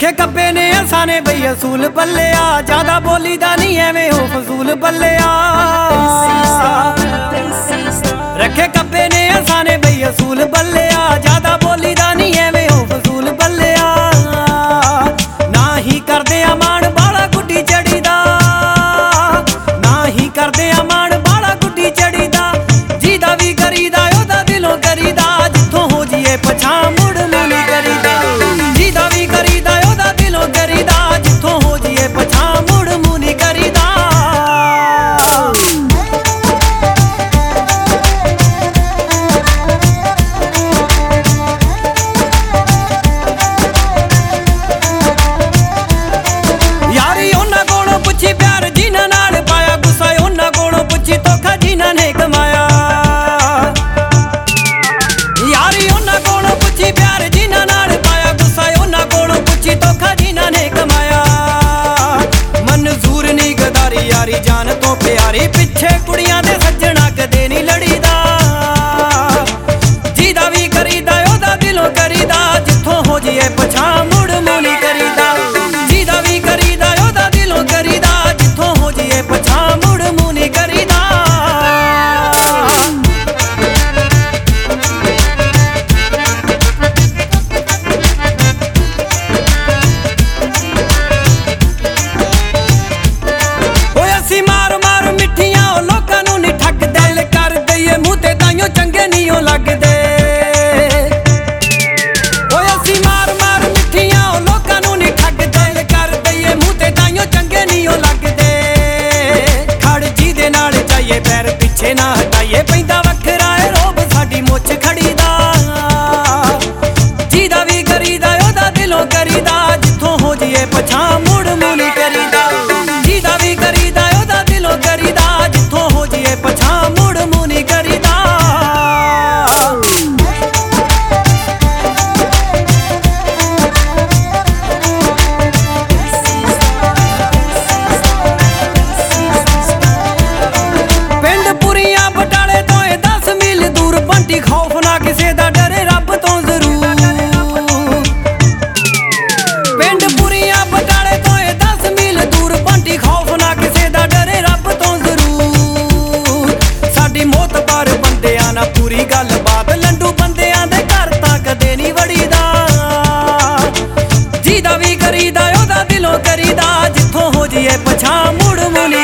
रखे कब्बे ने असाने बई असूल बल्लिया, ज्यादा बोली दा नहीं एवें हो फजूल बल्लिया। रखे कब्बे ने असाने बई असूल बल्लिया, ज्यादा बोली दा नहीं एवें हो फजूल बल्लिया। ना ही करदे अमान बाला गुड्डी चढ़ी दा, ना ही करदे अमान बाला गुड्डी चढ़ी दा। जीदा भी करीदा ओदा दिलों करीदा, जिथों हो जिए पछां मुड़ मुनी करीदा। जीदा भी करीदा ओदा दिलों करीदा, जिथों हो जिए पछां मुड़ मुनी करीदा। यारी उन्हां कोलों पुछी प्यार जिन्हां नाल पाया, गुस्सा उन्हां कोलों पुछी धोखा जिन्हां ने कमाया। यारी उन्हां कोलों पुछी प्यार जिन्हां नाल पाया, गुस्सा उन्हां कोलों पुछी धोखा जिन्हां ने कमाया। मंजूर नहीं गदारी यारी जान तो प्यारी, पिछे कुड़ियां दे सज्जणा कदे नहीं लड़ीदा। जीदा भी करीदा ओदा दिलों करीदा, जिथों हो जिए पछां मुड़ मुनी करीदा। जीदा भी करीदा ओदा दिलों करीदा, जिथों हो जिए पछां मुड़ मुनी करीदा। मार मार मिठियां लोकां नूं नहीं ठग, दिल कर दईए मूंह ते ताइयों चंगे नहीं ओ लगदे। असीं मार मार मिठियां लोकां नूं नहीं ठग, दिल कर दईए मूंह ते ताइयों चंगे नहीं ओ लगदे। खड़ जी दे नाल जाइए पैर पिछे ना हटाइए, पैंदा वखरा है रोब साडी मुੱਛ खड़ी दा। जीदा भी करीदा ओदा दिलों करीदा, जिथों हो जिए पछां मुड़ मुनी करीदा। जीदा भी करीदा ओदा दिलों करीदा, जिथों हो जिए पछां मुड़ मुनी करीदा। पिंड पुरियां बटाले तो 10 मील दूर, बंटी खौफ ना किसे दा डरे रब तो जरूर। पिंड पुरियां बटाले तो 10 मील दूर, बंटी खौफ ना किसे दा डरे रब तो जरूर। साडी मौत पर बंदियां ना पूरी गल बात, लंडू बंदियां दे घर तां कदे नहीं वड़ीदा। जीदा भी करीदा ओदा दिलों करीदा, जिथों हो जिए पछां मुड़ मुनी